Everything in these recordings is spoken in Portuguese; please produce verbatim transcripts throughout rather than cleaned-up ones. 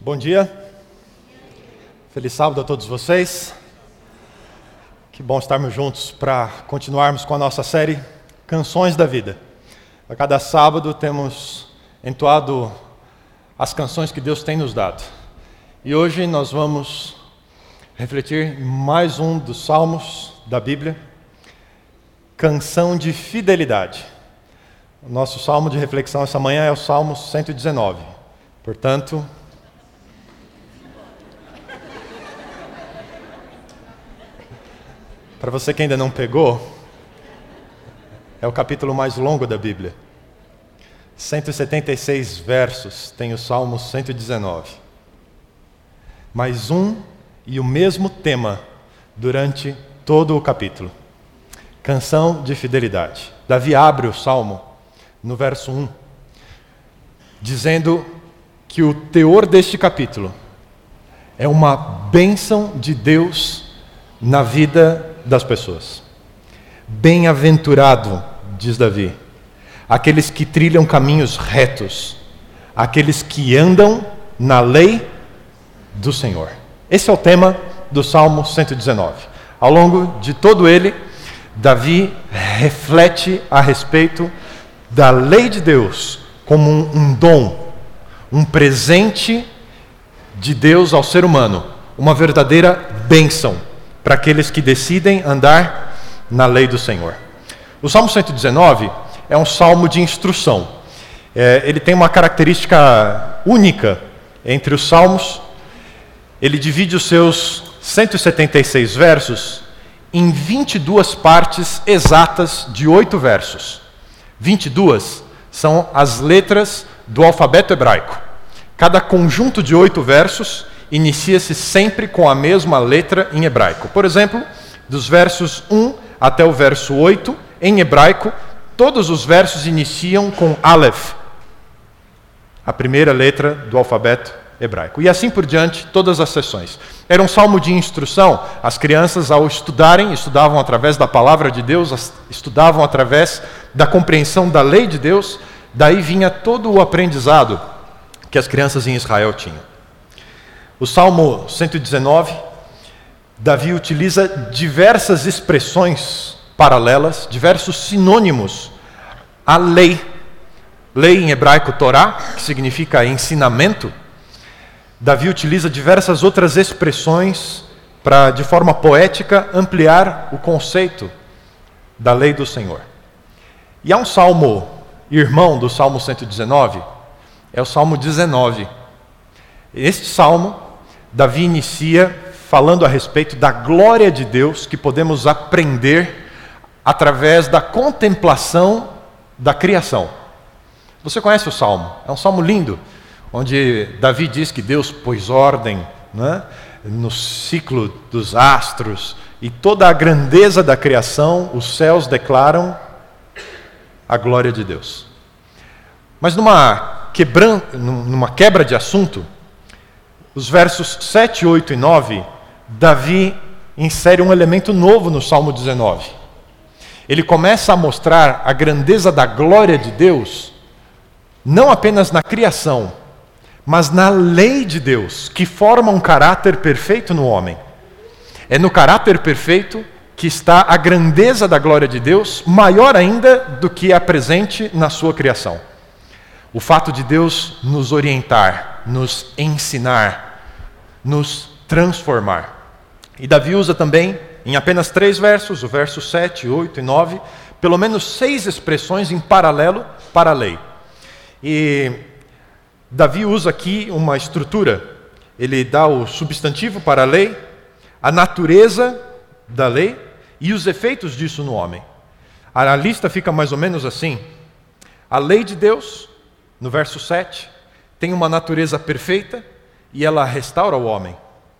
Bom dia, feliz sábado a todos vocês. Que bom estarmos juntos para continuarmos com a nossa série Canções da Vida. A cada sábado temos entoado as canções que Deus tem nos dado. E hoje nós vamos refletir em mais um dos salmos da Bíblia, Canção de Fidelidade. O nosso salmo de reflexão essa manhã é o Salmo cento e dezenove. Portanto, para você que ainda não pegou, é o capítulo mais longo da Bíblia. cento e setenta e seis versos tem o Salmo cento e dezenove. Mais um e o mesmo tema durante todo o capítulo. Canção de fidelidade. Davi abre o Salmo no verso um, dizendo que o teor deste capítulo é uma bênção de Deus na vida das pessoas. Bem-aventurado, diz Davi, aqueles que trilham caminhos retos, aqueles que andam na lei do Senhor. Esse é o tema do Salmo cento e dezenove. Ao longo de todo ele, Davi reflete a respeito da lei de Deus como um, um dom, um presente de Deus ao ser humano, uma verdadeira bênção para aqueles que decidem andar na lei do Senhor. O Salmo cento e dezenove é um salmo de instrução. É, ele tem uma característica única entre os salmos. Ele divide os seus cento e setenta e seis versos em vinte e duas partes exatas de oito versos. vinte e duas são as letras do alfabeto hebraico. Cada conjunto de oito versos inicia-se sempre com a mesma letra em hebraico. Por exemplo, dos versos um até o verso oito, em hebraico, todos os versos iniciam com Aleph, a primeira letra do alfabeto hebraico. E assim por diante, todas as seções. Era um salmo de instrução. As crianças, ao estudarem, estudavam através da palavra de Deus, estudavam através da compreensão da lei de Deus. Daí vinha todo o aprendizado que as crianças em Israel tinham. O Salmo cento e dezenove, Davi utiliza diversas expressões paralelas, diversos sinônimos à lei. Lei em hebraico, Torá, que significa ensinamento. Davi utiliza diversas outras expressões para, de forma poética, ampliar o conceito da lei do Senhor. E há um salmo irmão do Salmo cento e dezenove, é o Salmo dezenove. Este salmo, Davi inicia falando a respeito da glória de Deus que podemos aprender através da contemplação da criação. Você conhece o salmo? É um salmo lindo, onde Davi diz que Deus pôs ordem, né, no ciclo dos astros, e toda a grandeza da criação, os céus declaram a glória de Deus. Mas numa, quebran... numa quebra de assunto, os versos sete, oito e nove, Davi insere um elemento novo no Salmo dezenove. Ele começa a mostrar a grandeza da glória de Deus, não apenas na criação, mas na lei de Deus, que forma um caráter perfeito no homem. É no caráter perfeito que está a grandeza da glória de Deus, maior ainda do que a presente na sua criação. O fato de Deus nos orientar, nos ensinar, nos transformar. E Davi usa também, em apenas três versos, o verso sete, oito e nove, pelo menos seis expressões em paralelo para a lei. E Davi usa aqui uma estrutura. Ele dá o substantivo para a lei, a natureza da lei e os efeitos disso no homem. A lista fica mais ou menos assim. A lei de Deus, no verso sete, tem uma natureza perfeita e ela restaura o homem.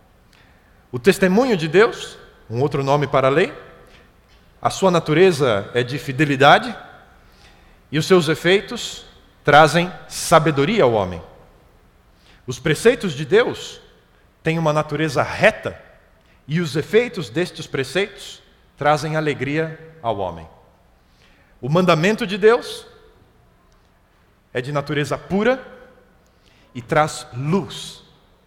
O testemunho de Deus, um outro nome para a lei, a sua natureza é de fidelidade e os seus efeitos trazem sabedoria ao homem. Os preceitos de Deus têm uma natureza reta e os efeitos destes preceitos trazem alegria ao homem. O mandamento de Deus é de natureza pura e traz luz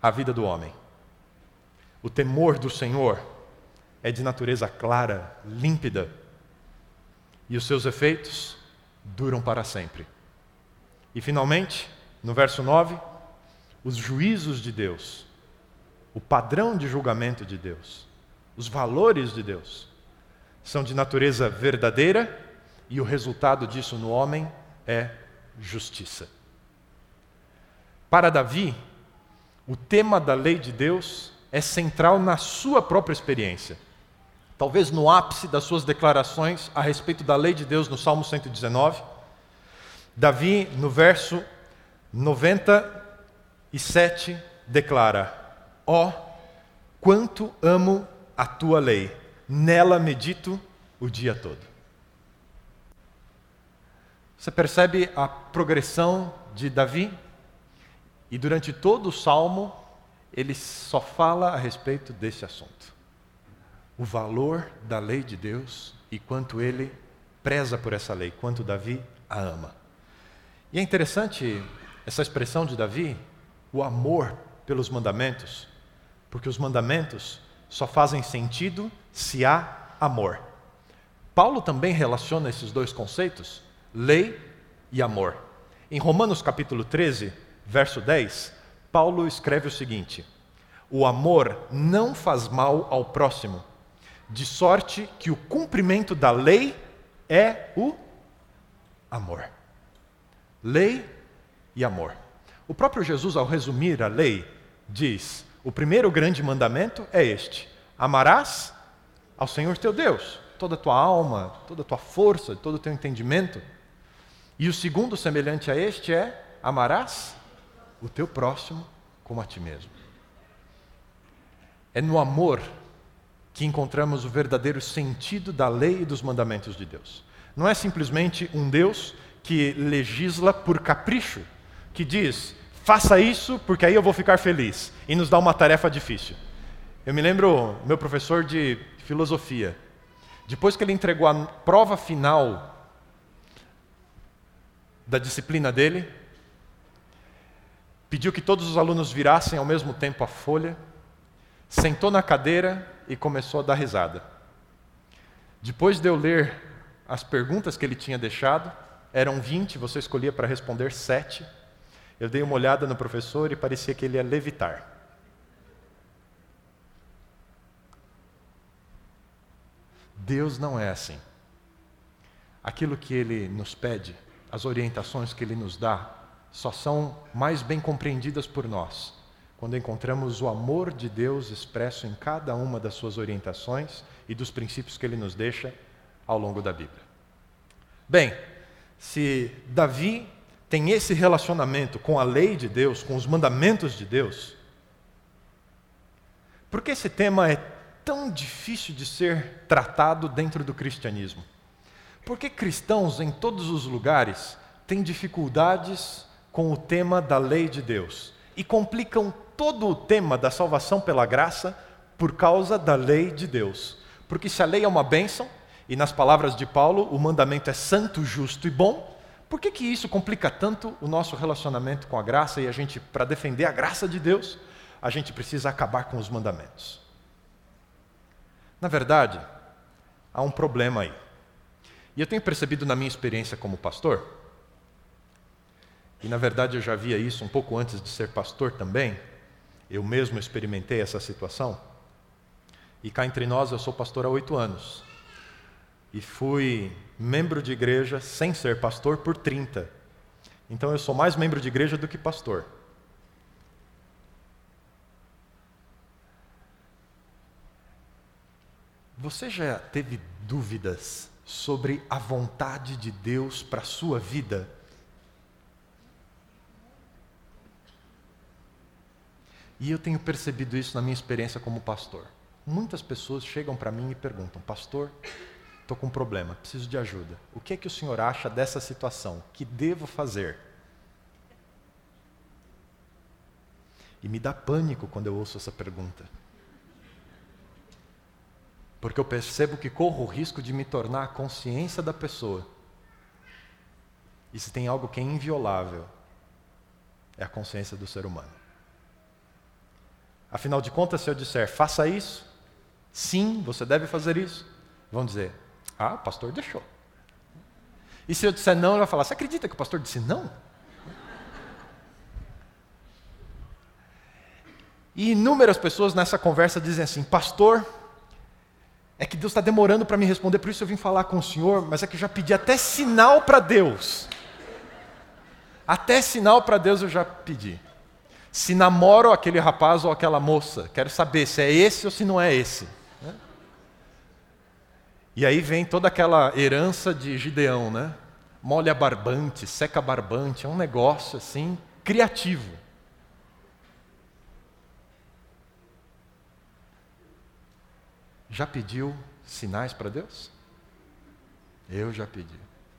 a vida do homem. O temor do Senhor é de natureza clara, límpida, e os seus efeitos duram para sempre. E finalmente, no verso nove, os juízos de Deus, o padrão de julgamento de Deus, os valores de Deus, são de natureza verdadeira e o resultado disso no homem é justiça. Para Davi, o tema da lei de Deus é central na sua própria experiência. Talvez no ápice das suas declarações a respeito da lei de Deus no Salmo cento e dezenove, Davi, no verso noventa e sete, declara: ó, quanto amo a tua lei, nela medito o dia todo. Você percebe a progressão de Davi? E durante todo o Salmo, ele só fala a respeito desse assunto. O valor da lei de Deus e quanto ele preza por essa lei, quanto Davi a ama. E é interessante essa expressão de Davi, o amor pelos mandamentos, porque os mandamentos só fazem sentido se há amor. Paulo também relaciona esses dois conceitos, lei e amor. Em Romanos capítulo treze, verso dez, Paulo escreve o seguinte: o amor não faz mal ao próximo, de sorte que o cumprimento da lei é o amor. Lei e amor. O próprio Jesus, ao resumir a lei, diz: o primeiro grande mandamento é este: amarás ao Senhor teu Deus, toda a tua alma, toda a tua força, todo o teu entendimento. E o segundo, semelhante a este, é: amarás o teu próximo como a ti mesmo. É no amor que encontramos o verdadeiro sentido da lei e dos mandamentos de Deus. Não é simplesmente um Deus que legisla por capricho, que diz: faça isso porque aí eu vou ficar feliz, e nos dá uma tarefa difícil. Eu me lembro, meu professor de filosofia, depois que ele entregou a prova final da disciplina dele, pediu que todos os alunos virassem ao mesmo tempo a folha, sentou na cadeira e começou a dar risada. Depois de eu ler as perguntas que ele tinha deixado, eram vinte, você escolhia para responder sete. Eu dei uma olhada no professor e parecia que ele ia levitar. Deus não é assim. Aquilo que Ele nos pede, as orientações que Ele nos dá, só são mais bem compreendidas por nós quando encontramos o amor de Deus expresso em cada uma das suas orientações e dos princípios que Ele nos deixa ao longo da Bíblia. Bem, se Davi tem esse relacionamento com a lei de Deus, com os mandamentos de Deus, por que esse tema é tão difícil de ser tratado dentro do cristianismo? Por que cristãos em todos os lugares têm dificuldades com o tema da lei de Deus e complicam todo o tema da salvação pela graça por causa da lei de Deus? Porque se a lei é uma bênção, e nas palavras de Paulo, o mandamento é santo, justo e bom, por que que isso complica tanto o nosso relacionamento com a graça e a gente, para defender a graça de Deus, a gente precisa acabar com os mandamentos? Na verdade, há um problema aí. E eu tenho percebido na minha experiência como pastor, e na verdade eu já via isso um pouco antes de ser pastor também, eu mesmo experimentei essa situação, e cá entre nós eu sou pastor há oito anos, e fui membro de igreja sem ser pastor por trinta. Então eu sou mais membro de igreja do que pastor. Você já teve dúvidas sobre a vontade de Deus para a sua vida? E eu tenho percebido isso na minha experiência como pastor. Muitas pessoas chegam para mim e perguntam: pastor, estou com um problema, preciso de ajuda. O que é que o senhor acha dessa situação? O que devo fazer? E me dá pânico quando eu ouço essa pergunta. Porque eu percebo que corro o risco de me tornar a consciência da pessoa. E se tem algo que é inviolável, é a consciência do ser humano. Afinal de contas, se eu disser, faça isso, sim, você deve fazer isso, vão dizer, ah, o pastor deixou. E se eu disser não, ele vai falar, você acredita que o pastor disse não? E inúmeras pessoas nessa conversa dizem assim, pastor, é que Deus está demorando para me responder, por isso eu vim falar com o senhor, mas é que eu já pedi até sinal para Deus. Até sinal para Deus eu já pedi. Se namoro aquele rapaz ou aquela moça, quero saber se é esse ou se não é esse. Né? E aí vem toda aquela herança de Gideão, né? Molha barbante, seca barbante, é um negócio assim, criativo. Já pediu sinais para Deus? Eu já pedi.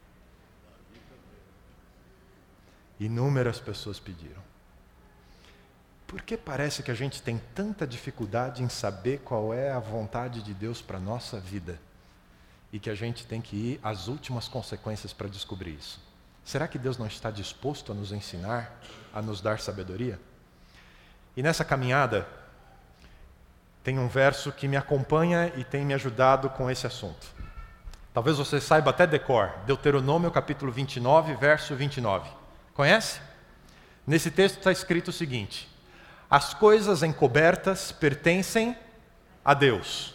Inúmeras pessoas pediram. Por que parece que a gente tem tanta dificuldade em saber qual é a vontade de Deus para a nossa vida? E que a gente tem que ir às últimas consequências para descobrir isso? Será que Deus não está disposto a nos ensinar, a nos dar sabedoria? E nessa caminhada, tem um verso que me acompanha e tem me ajudado com esse assunto. Talvez você saiba até de cor, Deuteronômio capítulo vinte e nove, verso vinte e nove. Conhece? Nesse texto está escrito o seguinte, as coisas encobertas pertencem a Deus.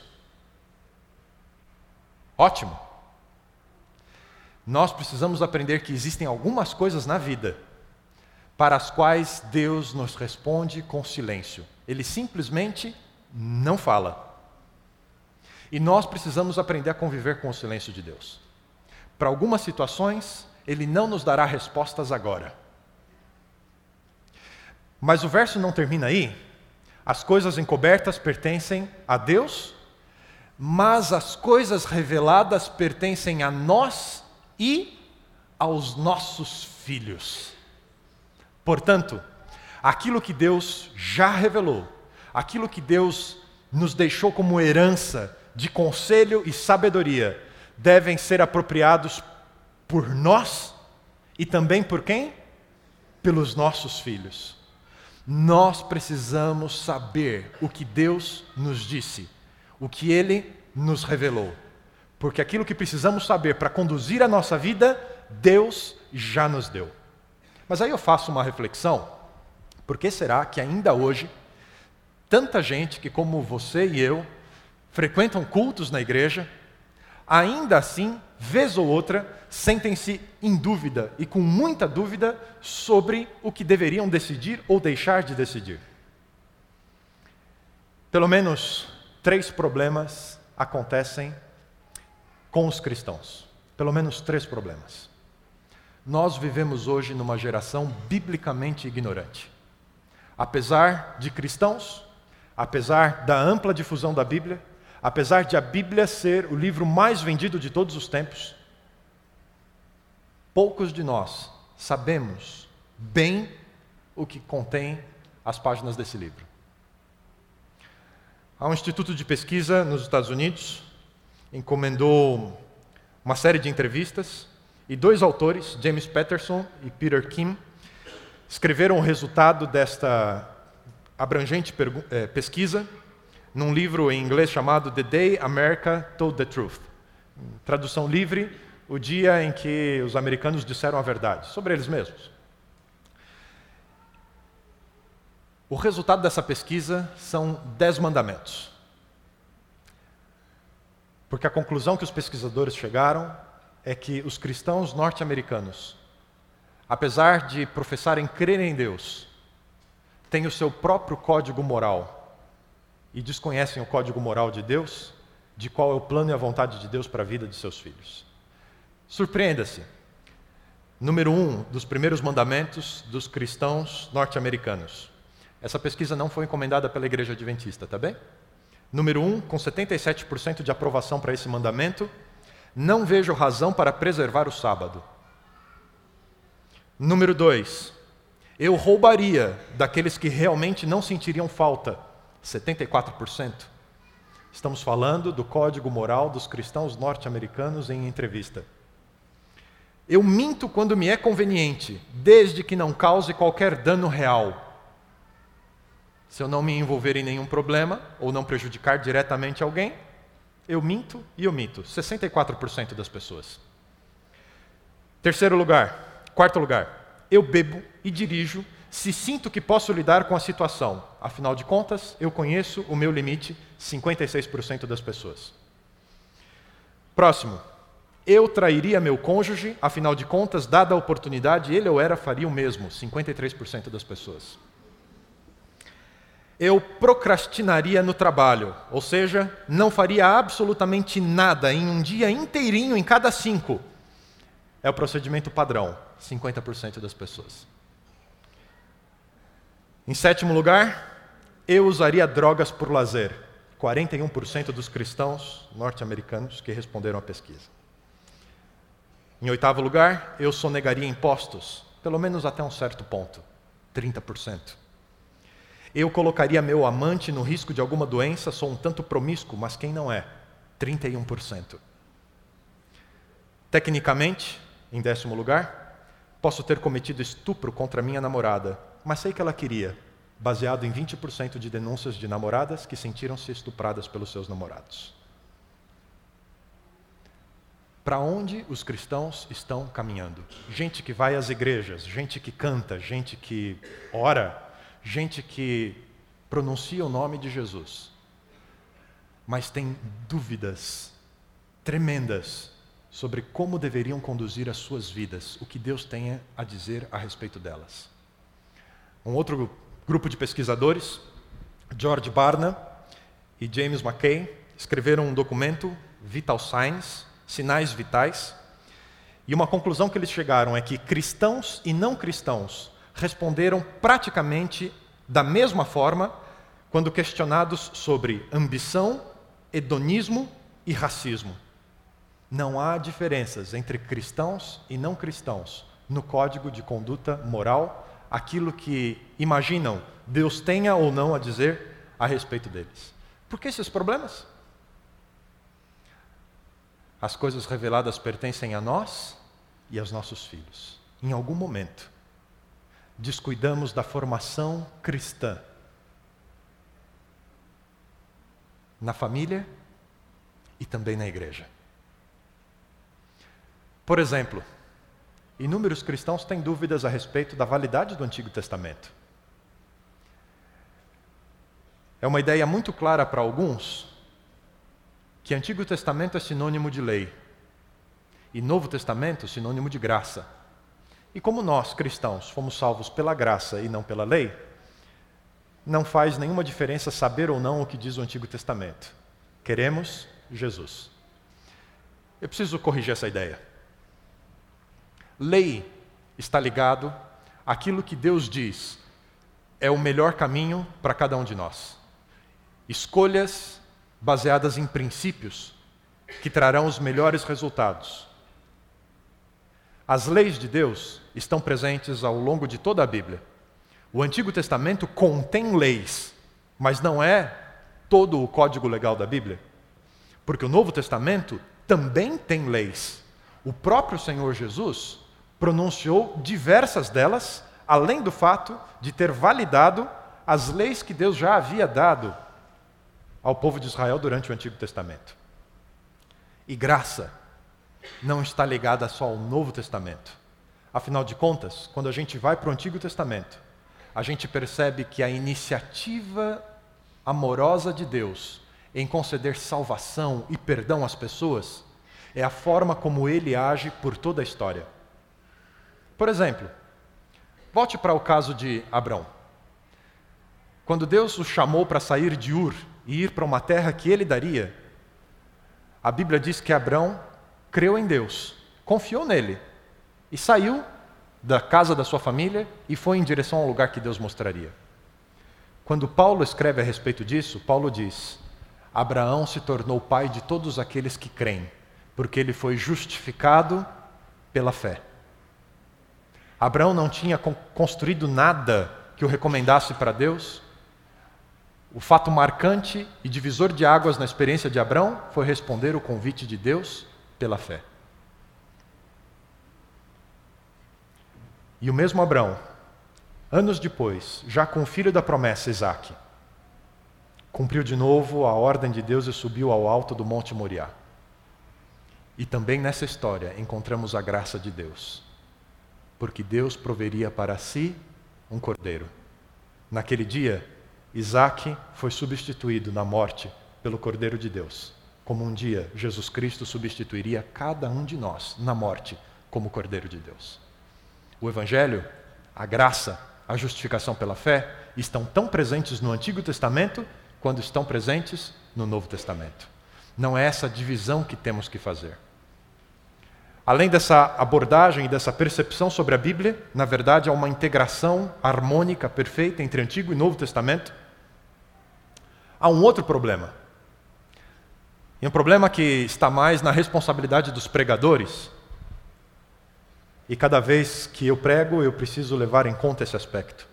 Ótimo. Nós precisamos aprender que existem algumas coisas na vida para as quais Deus nos responde com silêncio. Ele simplesmente não fala. E nós precisamos aprender a conviver com o silêncio de Deus. Para algumas situações, Ele não nos dará respostas agora. Mas o verso não termina aí. As coisas encobertas pertencem a Deus, mas as coisas reveladas pertencem a nós e aos nossos filhos. Portanto, aquilo que Deus já revelou, aquilo que Deus nos deixou como herança de conselho e sabedoria, devem ser apropriados por nós e também por quem? Pelos nossos filhos. Nós precisamos saber o que Deus nos disse, o que Ele nos revelou. Porque aquilo que precisamos saber para conduzir a nossa vida, Deus já nos deu. Mas aí eu faço uma reflexão. Por que será que ainda hoje, tanta gente que como você e eu, frequentam cultos na igreja, ainda assim, vez ou outra, sentem-se em dúvida e com muita dúvida sobre o que deveriam decidir ou deixar de decidir? Pelo menos três problemas acontecem com os cristãos. Pelo menos três problemas. Nós vivemos hoje numa geração biblicamente ignorante. Apesar de cristãos, apesar da ampla difusão da Bíblia, apesar de a Bíblia ser o livro mais vendido de todos os tempos, poucos de nós sabemos bem o que contém as páginas desse livro. Há um instituto de pesquisa nos Estados Unidos, encomendou uma série de entrevistas, e dois autores, James Patterson e Peter Kim, escreveram o resultado desta abrangente pesquisa num livro em inglês chamado The Day America Told the Truth. Tradução livre, o dia em que os americanos disseram a verdade, sobre eles mesmos. O resultado dessa pesquisa são dez mandamentos. Porque a conclusão que os pesquisadores chegaram é que os cristãos norte-americanos, apesar de professarem crer em Deus, têm o seu próprio código moral e desconhecem o código moral de Deus, de qual é o plano e a vontade de Deus para a vida de seus filhos. Surpreenda-se. Número um dos primeiros mandamentos dos cristãos norte-americanos. Essa pesquisa não foi encomendada pela Igreja Adventista, tá bem? Número um, com setenta e sete por cento de aprovação para esse mandamento, não vejo razão para preservar o sábado. Número dois, eu roubaria daqueles que realmente não sentiriam falta, setenta e quatro por cento. Estamos falando do código moral dos cristãos norte-americanos em entrevista. Eu minto quando me é conveniente, desde que não cause qualquer dano real. Se eu não me envolver em nenhum problema ou não prejudicar diretamente alguém, eu minto e omito. sessenta e quatro por cento das pessoas. Terceiro lugar, quarto lugar, eu bebo e dirijo se sinto que posso lidar com a situação. Afinal de contas, eu conheço o meu limite, cinquenta e seis por cento das pessoas. Próximo, eu trairia meu cônjuge, afinal de contas, dada a oportunidade, ele ou ela faria o mesmo, cinquenta e três por cento das pessoas. Eu procrastinaria no trabalho, ou seja, não faria absolutamente nada em um dia inteirinho em cada cinco. É o procedimento padrão, cinquenta por cento das pessoas. Em sétimo lugar, eu usaria drogas por lazer. quarenta e um por cento dos cristãos norte-americanos que responderam à pesquisa. Em oitavo lugar, eu sonegaria impostos, pelo menos até um certo ponto, trinta por cento. Eu colocaria meu amante no risco de alguma doença, sou um tanto promíscuo, mas quem não é? trinta e um por cento. Tecnicamente, em décimo lugar, posso ter cometido estupro contra minha namorada, mas sei que ela queria, baseado em vinte por cento de denúncias de namoradas que sentiram-se estupradas pelos seus namorados. Para onde os cristãos estão caminhando? Gente que vai às igrejas, gente que canta, gente que ora, gente que pronuncia o nome de Jesus, mas tem dúvidas tremendas sobre como deveriam conduzir as suas vidas, o que Deus tenha a dizer a respeito delas. Um outro grupo de pesquisadores, George Barna e James McKay, escreveram um documento, Vital Signs, Sinais Vitais, e uma conclusão que eles chegaram é que cristãos e não cristãos responderam praticamente da mesma forma quando questionados sobre ambição, hedonismo e racismo. Não há diferenças entre cristãos e não cristãos no código de conduta moral, aquilo que imaginam Deus tenha ou não a dizer a respeito deles. Por que esses problemas? As coisas reveladas pertencem a nós e aos nossos filhos. Em algum momento, descuidamos da formação cristã na família e também na igreja. Por exemplo, inúmeros cristãos têm dúvidas a respeito da validade do Antigo Testamento. É uma ideia muito clara para alguns que Antigo Testamento é sinônimo de lei e Novo Testamento sinônimo de graça. E como nós, cristãos, fomos salvos pela graça e não pela lei, não faz nenhuma diferença saber ou não o que diz o Antigo Testamento. Queremos Jesus. Eu preciso corrigir essa ideia. Lei está ligado àquilo que Deus diz é o melhor caminho para cada um de nós. Escolhas baseadas em princípios que trarão os melhores resultados. As leis de Deus estão presentes ao longo de toda a Bíblia. O Antigo Testamento contém leis, mas não é todo o código legal da Bíblia. Porque o Novo Testamento também tem leis. O próprio Senhor Jesus pronunciou diversas delas, além do fato de ter validado as leis que Deus já havia dado ao povo de Israel durante o Antigo Testamento. E graça não está ligada só ao Novo Testamento. Afinal de contas, quando a gente vai para o Antigo Testamento, a gente percebe que a iniciativa amorosa de Deus em conceder salvação e perdão às pessoas é a forma como Ele age por toda a história. Por exemplo, volte para o caso de Abrão. Quando Deus o chamou para sair de Ur e ir para uma terra que Ele daria, a Bíblia diz que Abrão creu em Deus, confiou nele e saiu da casa da sua família e foi em direção ao lugar que Deus mostraria. Quando Paulo escreve a respeito disso, Paulo diz: Abraão se tornou pai de todos aqueles que creem, porque ele foi justificado pela fé. Abraão não tinha construído nada que o recomendasse para Deus. O fato marcante e divisor de águas na experiência de Abraão foi responder o convite de Deus pela fé. E o mesmo Abraão anos depois, já com o filho da promessa, Isaque, cumpriu de novo a ordem de Deus e subiu ao alto do Monte Moriá. E também nessa história encontramos a graça de Deus, porque Deus proveria para si um cordeiro. Naquele dia, Isaque foi substituído na morte pelo Cordeiro de Deus, como um dia Jesus Cristo substituiria cada um de nós na morte como Cordeiro de Deus. O Evangelho, a graça, a justificação pela fé estão tão presentes no Antigo Testamento quando estão presentes no Novo Testamento. Não é essa divisão que temos que fazer. Além dessa abordagem e dessa percepção sobre a Bíblia, na verdade há uma integração harmônica, perfeita entre Antigo e Novo Testamento. Há um outro problema. E um problema que está mais na responsabilidade dos pregadores. E cada vez que eu prego, eu preciso levar em conta esse aspecto.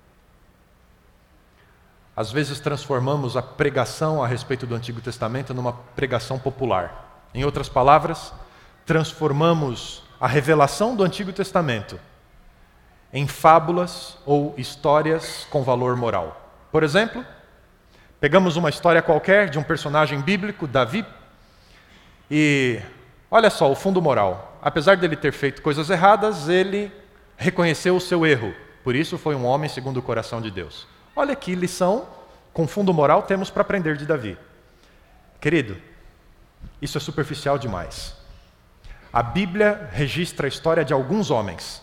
Às vezes transformamos a pregação a respeito do Antigo Testamento numa pregação popular. Em outras palavras, transformamos a revelação do Antigo Testamento em fábulas ou histórias com valor moral. Por exemplo, pegamos uma história qualquer de um personagem bíblico, Davi, e olha só o fundo moral. Apesar dele ter feito coisas erradas, ele reconheceu o seu erro. Por isso foi um homem segundo o coração de Deus. Olha que lição com fundo moral temos para aprender de Davi. Querido, isso é superficial demais. A Bíblia registra a história de alguns homens,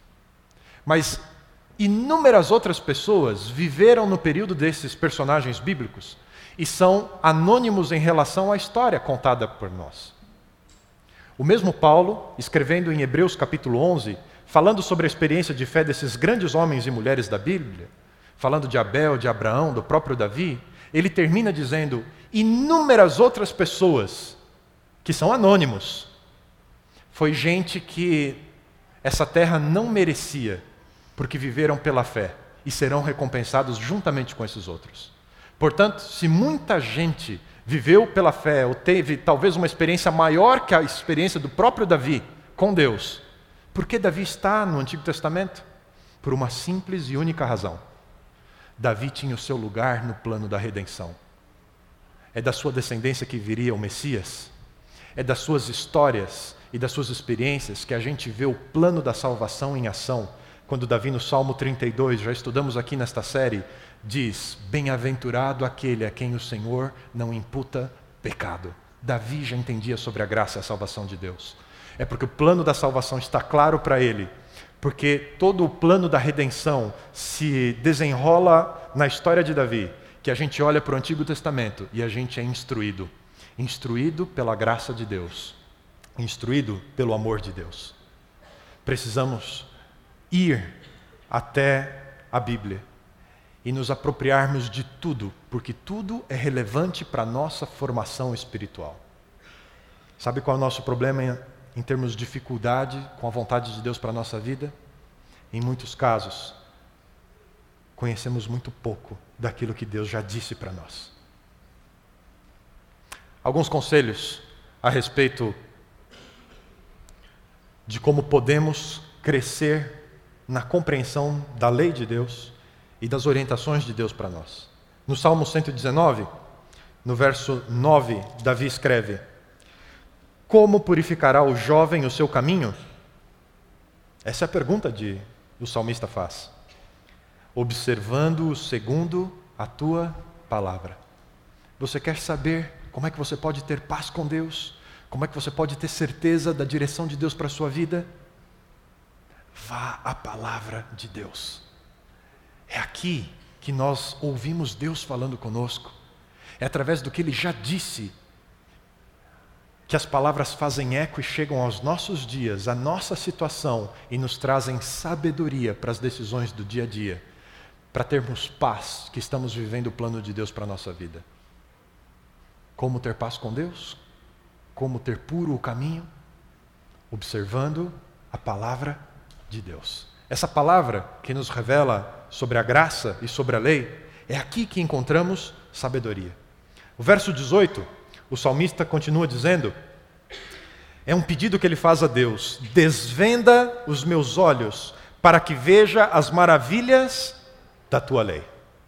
mas inúmeras outras pessoas viveram no período desses personagens bíblicos e são anônimos em relação à história contada por nós. O mesmo Paulo, escrevendo em Hebreus capítulo onze, falando sobre a experiência de fé desses grandes homens e mulheres da Bíblia, falando de Abel, de Abraão, do próprio Davi, ele termina dizendo: inúmeras outras pessoas que são anônimos. Foi gente que essa terra não merecia, porque viveram pela fé e serão recompensados juntamente com esses outros. Portanto, se muita gente viveu pela fé ou teve talvez uma experiência maior que a experiência do próprio Davi com Deus, por que Davi está no Antigo Testamento? Por uma simples e única razão. Davi tinha o seu lugar no plano da redenção. É da sua descendência que viria o Messias. É das suas histórias e das suas experiências que a gente vê o plano da salvação em ação. Quando Davi, no Salmo trinta e dois, já estudamos aqui nesta série, diz: bem-aventurado aquele a quem o Senhor não imputa pecado. Davi já entendia sobre a graça e a salvação de Deus. É porque o plano da salvação está claro para ele, porque todo o plano da redenção se desenrola na história de Davi, que a gente olha para o Antigo Testamento e a gente é instruído. Instruído pela graça de Deus. Instruído pelo amor de Deus. Precisamos ir até a Bíblia e nos apropriarmos de tudo, porque tudo é relevante para a nossa formação espiritual. Sabe qual é o nosso problema em, em termos de dificuldade com a vontade de Deus para a nossa vida? Em muitos casos, conhecemos muito pouco daquilo que Deus já disse para nós. Alguns conselhos a respeito de como podemos crescer na compreensão da lei de Deus e das orientações de Deus para nós. No Salmo cento e dezenove, no verso nove, Davi escreve: como purificará o jovem o seu caminho? Essa é a pergunta que o salmista faz. Observando-o segundo a tua palavra. Você quer saber como é que você pode ter paz com Deus? Como é que você pode ter certeza da direção de Deus para a sua vida? Vá à palavra de Deus. É aqui que nós ouvimos Deus falando conosco. É através do que Ele já disse que as palavras fazem eco e chegam aos nossos dias, à nossa situação, e nos trazem sabedoria para as decisões do dia a dia, para termos paz, que estamos vivendo o plano de Deus para a nossa vida. Como ter paz com Deus? Como ter puro o caminho? Observando a palavra de Deus. Essa palavra que nos revela sobre a graça e sobre a lei, é aqui que encontramos sabedoria. O verso dezoito, o salmista continua dizendo, é um pedido que ele faz a Deus: desvenda os meus olhos para que veja as maravilhas da tua lei.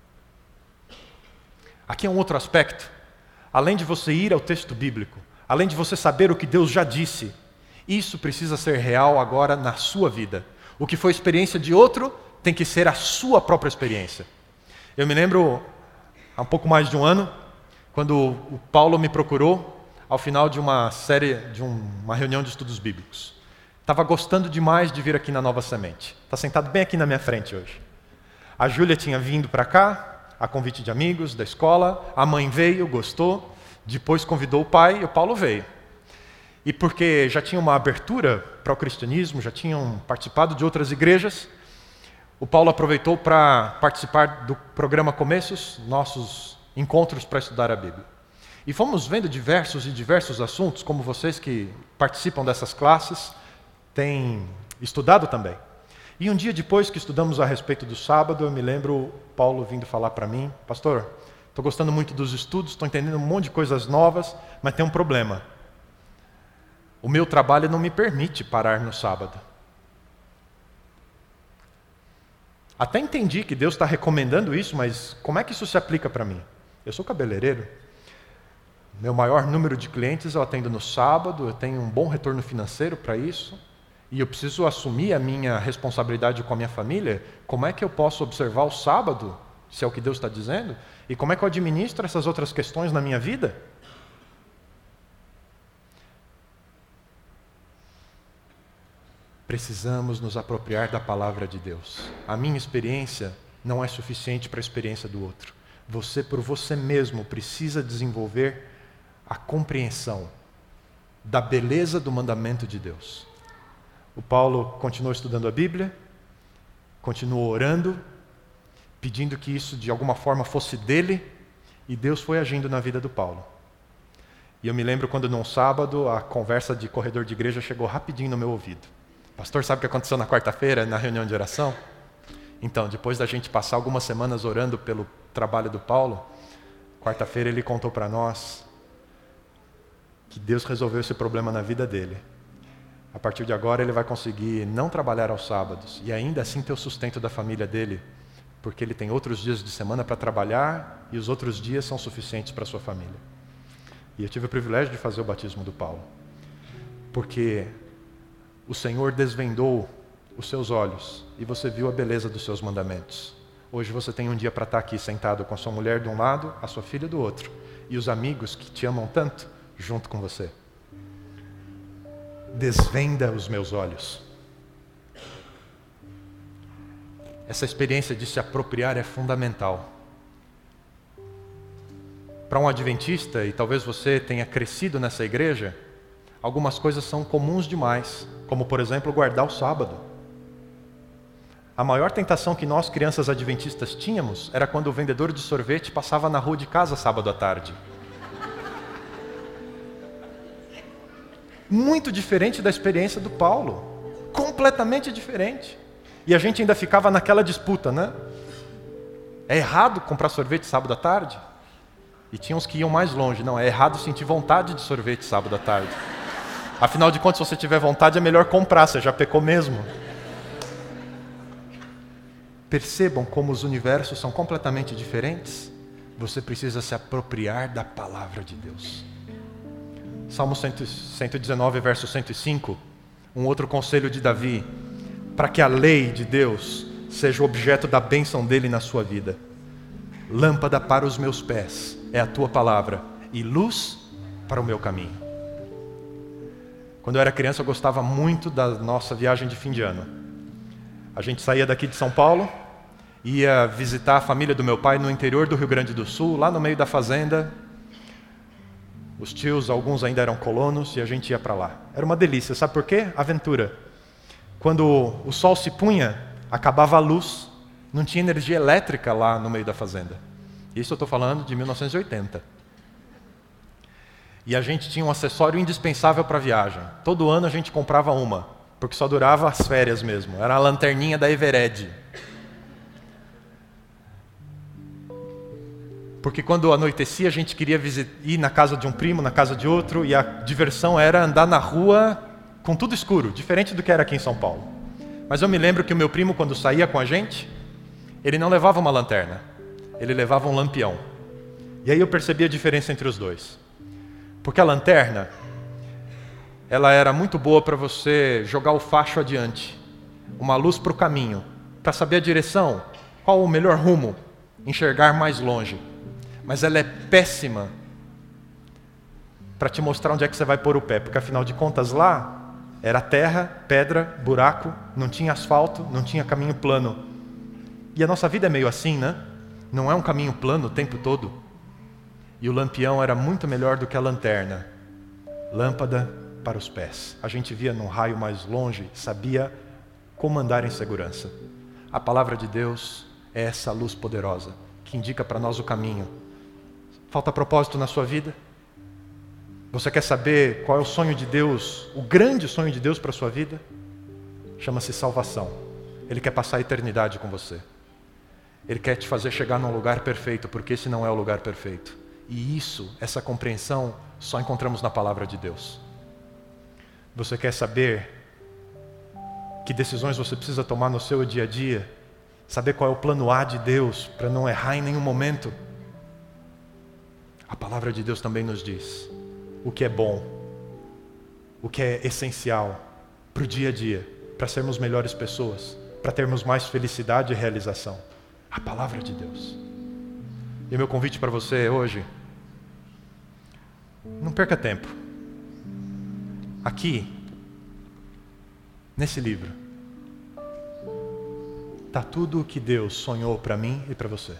Aqui é um outro aspecto. Além de você ir ao texto bíblico, além de você saber o que Deus já disse, isso precisa ser real agora na sua vida. O que foi experiência de outro tem que ser a sua própria experiência. Eu me lembro, há um pouco mais de um ano, quando o Paulo me procurou, ao final de uma série, de um, uma reunião de estudos bíblicos. Estava gostando demais de vir aqui na Nova Semente. Está sentado bem aqui na minha frente hoje. A Júlia tinha vindo para cá, a convite de amigos da escola, a mãe veio, gostou, depois convidou o pai e o Paulo veio. E porque já tinha uma abertura para o cristianismo, já tinham participado de outras igrejas, o Paulo aproveitou para participar do programa Começos, nossos encontros para estudar a Bíblia. E fomos vendo diversos e diversos assuntos, como vocês que participam dessas classes têm estudado também. E um dia depois que estudamos a respeito do sábado, eu me lembro Paulo vindo falar para mim, pastor, estou gostando muito dos estudos, estou entendendo um monte de coisas novas, mas tem um problema. O meu trabalho não me permite parar no sábado. Até entendi que Deus está recomendando isso, mas como é que isso se aplica para mim? Eu sou cabeleireiro. Meu maior número de clientes eu atendo no sábado, eu tenho um bom retorno financeiro para isso, e eu preciso assumir a minha responsabilidade com a minha família. Como é que eu posso observar o sábado, se é o que Deus está dizendo? E como é que eu administro essas outras questões na minha vida? Precisamos nos apropriar da palavra de Deus. A minha experiência não é suficiente para a experiência do outro. Você, por você mesmo, precisa desenvolver a compreensão da beleza do mandamento de Deus. O Paulo continuou estudando a Bíblia, continuou orando, pedindo que isso de alguma forma fosse dele, e Deus foi agindo na vida do Paulo. E eu me lembro quando num sábado a conversa de corredor de igreja chegou rapidinho no meu ouvido. Pastor, sabe o que aconteceu na quarta-feira, na reunião de oração? Então, depois da gente passar algumas semanas orando pelo trabalho do Paulo, quarta-feira ele contou para nós que Deus resolveu esse problema na vida dele. A partir de agora ele vai conseguir não trabalhar aos sábados e ainda assim ter o sustento da família dele, porque ele tem outros dias de semana para trabalhar e os outros dias são suficientes para a sua família. E eu tive o privilégio de fazer o batismo do Paulo, porque o Senhor desvendou os seus olhos e você viu a beleza dos seus mandamentos. Hoje você tem um dia para estar aqui sentado com a sua mulher de um lado, a sua filha do outro, e os amigos que te amam tanto junto com você. Desvenda os meus olhos. Essa experiência de se apropriar é fundamental. Para um adventista, e talvez você tenha crescido nessa igreja, algumas coisas são comuns demais, como por exemplo guardar o sábado. A maior tentação que nós, crianças adventistas, tínhamos era quando o vendedor de sorvete passava na rua de casa sábado à tarde. Muito diferente da experiência do Paulo. Completamente diferente. E a gente ainda ficava naquela disputa, né? É errado comprar sorvete sábado à tarde? E tinha uns que iam mais longe. Não, é errado sentir vontade de sorvete sábado à tarde. Afinal de contas, se você tiver vontade, é melhor comprar, você já pecou mesmo. Percebam como os universos são completamente diferentes? Você precisa se apropriar da palavra de Deus. Salmo cento e dezenove, verso cento e cinco, um outro conselho de Davi, para que a lei de Deus seja o objeto da bênção dele na sua vida. Lâmpada para os meus pés é a tua palavra e luz para o meu caminho. Quando eu era criança eu gostava muito da nossa viagem de fim de ano. A gente saía daqui de São Paulo, ia visitar a família do meu pai no interior do Rio Grande do Sul, lá no meio da fazenda. Os tios, alguns ainda eram colonos, e a gente ia para lá. Era uma delícia, sabe por quê? Aventura. Quando o sol se punha, acabava a luz, não tinha energia elétrica lá no meio da fazenda. Isso eu estou falando de mil novecentos e oitenta. E a gente tinha um acessório indispensável para a viagem. Todo ano a gente comprava uma, porque só durava as férias mesmo. Era a lanterninha da Evered. Porque quando anoitecia a gente queria ir na casa de um primo, na casa de outro, e a diversão era andar na rua com tudo escuro, diferente do que era aqui em São Paulo. Mas eu me lembro que o meu primo, quando saía com a gente, ele não levava uma lanterna, ele levava um lampião. E aí eu percebi a diferença entre os dois. Porque a lanterna, ela era muito boa para você jogar o facho adiante, uma luz para o caminho, para saber a direção, qual o melhor rumo, enxergar mais longe. Mas ela é péssima para te mostrar onde é que você vai pôr o pé, porque afinal de contas lá era terra, pedra, buraco, não tinha asfalto, não tinha caminho plano. E a nossa vida é meio assim, né? Não é um caminho plano o tempo todo. E o lampião era muito melhor do que a lanterna. Lâmpada para os pés. A gente via num raio mais longe, sabia como andar em segurança. A palavra de Deus é essa luz poderosa que indica para nós o caminho. Falta propósito na sua vida? Você quer saber qual é o sonho de Deus, o grande sonho de Deus para a sua vida? Chama-se salvação. Ele quer passar a eternidade com você. Ele quer te fazer chegar num lugar perfeito, porque esse não é o lugar perfeito. E isso, essa compreensão, só encontramos na palavra de Deus. Você quer saber que decisões você precisa tomar no seu dia a dia? Saber qual é o plano A de Deus para não errar em nenhum momento? A palavra de Deus também nos diz o que é bom, o que é essencial para o dia a dia, para sermos melhores pessoas, para termos mais felicidade e realização. A palavra de Deus. E o meu convite para você hoje, não perca tempo. Aqui, nesse livro, está tudo o que Deus sonhou para mim e para você.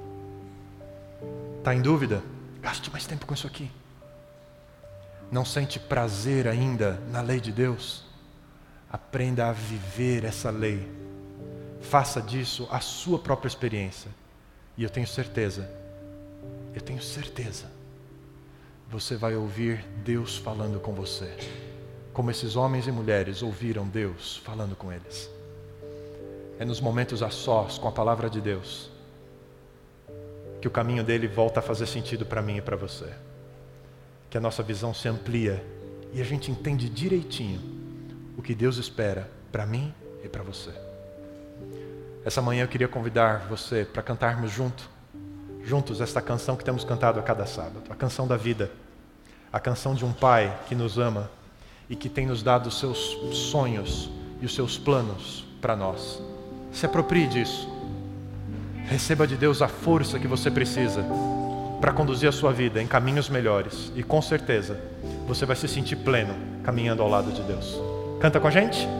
Está em dúvida? Gaste mais tempo com isso aqui. Não sente prazer ainda na lei de Deus? Aprenda a viver essa lei. Faça disso a sua própria experiência. E eu tenho certeza, eu tenho certeza, você vai ouvir Deus falando com você, como esses homens e mulheres ouviram Deus falando com eles. É nos momentos a sós com a palavra de Deus que o caminho dele volta a fazer sentido para mim e para você. Que a nossa visão se amplia e a gente entende direitinho o que Deus espera para mim e para você. Essa manhã eu queria convidar você para cantarmos junto, juntos esta canção que temos cantado a cada sábado, a canção da vida, a canção de um pai que nos ama e que tem nos dado os seus sonhos e os seus planos para nós. Se aproprie disso. Receba de Deus a força que você precisa para conduzir a sua vida em caminhos melhores. E com certeza, você vai se sentir pleno caminhando ao lado de Deus. Canta com a gente?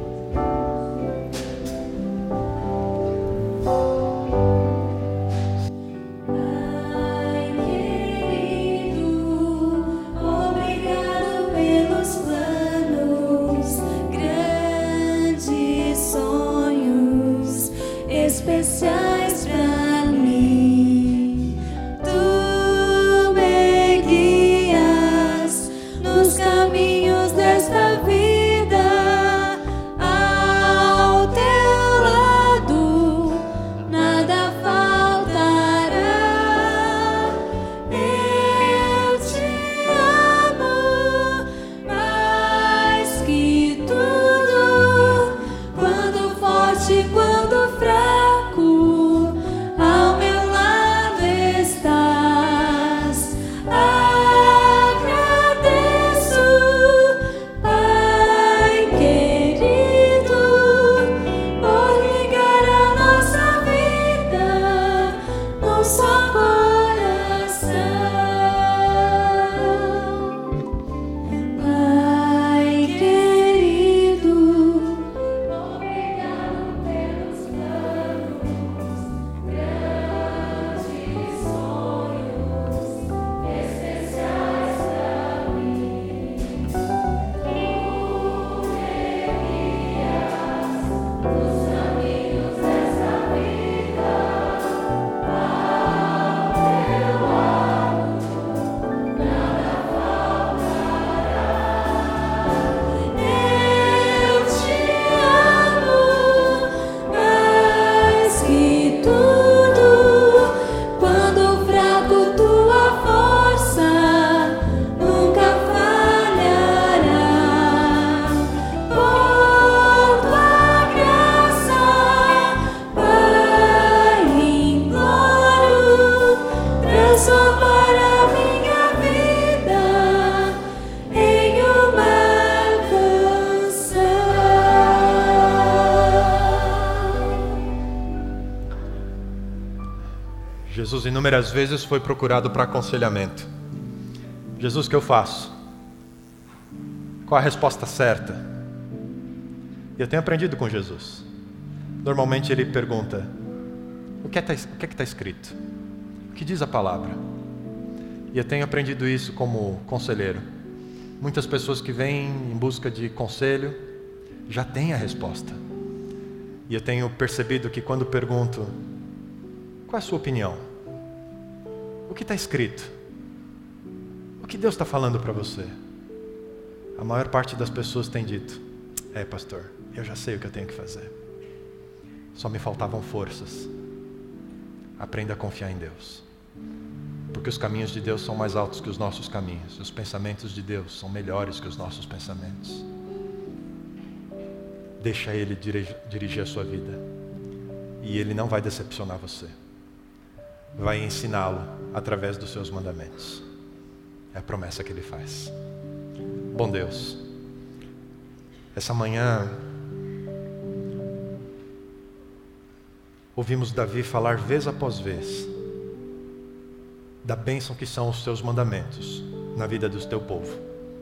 Especiais pra mim, tu me guias nos caminhos desta vida, ao teu lado nada faltará. Eu te amo mais que tudo, quando forte, quando fraco. Ao meu Jesus inúmeras vezes foi procurado para aconselhamento. Jesus, o que eu faço? Qual a resposta certa? E eu tenho aprendido com Jesus. Normalmente ele pergunta, o que é que está escrito? O que diz a palavra? E eu tenho aprendido isso como conselheiro. Muitas pessoas que vêm em busca de conselho já têm a resposta. E eu tenho percebido que quando pergunto, qual é a sua opinião? O que está escrito? O que Deus está falando para você? A maior parte das pessoas tem dito, é pastor, eu já sei o que eu tenho que fazer. Só me faltavam forças. Aprenda a confiar em Deus. Porque os caminhos de Deus são mais altos que os nossos caminhos. Os pensamentos de Deus são melhores que os nossos pensamentos. Deixa Ele dirigir, dirigir a sua vida. E Ele não vai decepcionar você. Vai ensiná-lo através dos seus mandamentos. É a promessa que Ele faz. Bom Deus, essa manhã ouvimos Davi falar vez após vez da bênção que são os teus mandamentos na vida do teu povo.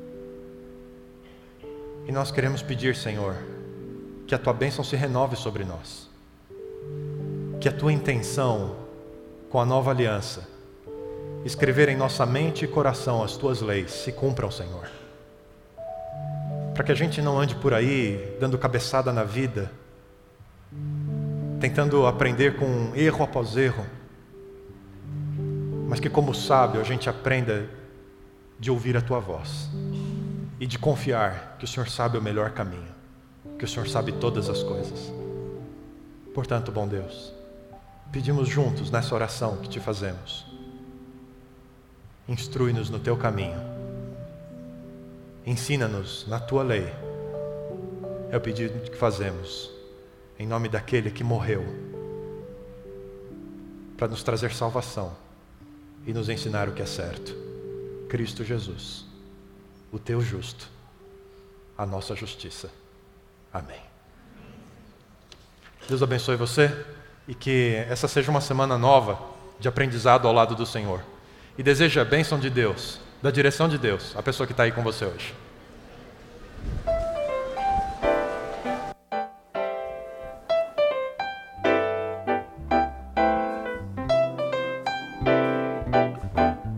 E nós queremos pedir, Senhor, que a tua bênção se renove sobre nós. Que a tua intenção com a nova aliança, escrever em nossa mente e coração as tuas leis, se cumpram, Senhor. Para que a gente não ande por aí dando cabeçada na vida, tentando aprender com erro após erro, mas que como sábio a gente aprenda de ouvir a tua voz e de confiar que o Senhor sabe o melhor caminho, que o Senhor sabe todas as coisas. Portanto, bom Deus, pedimos juntos nessa oração que te fazemos, instrui-nos no teu caminho, ensina-nos na tua lei. É o pedido que fazemos em nome daquele que morreu para nos trazer salvação e nos ensinar o que é certo, Cristo Jesus, o teu justo, a nossa justiça. Amém. Deus abençoe você e que essa seja uma semana nova de aprendizado ao lado do Senhor. E deseja a bênção de Deus, da direção de Deus, a pessoa que está aí com você hoje.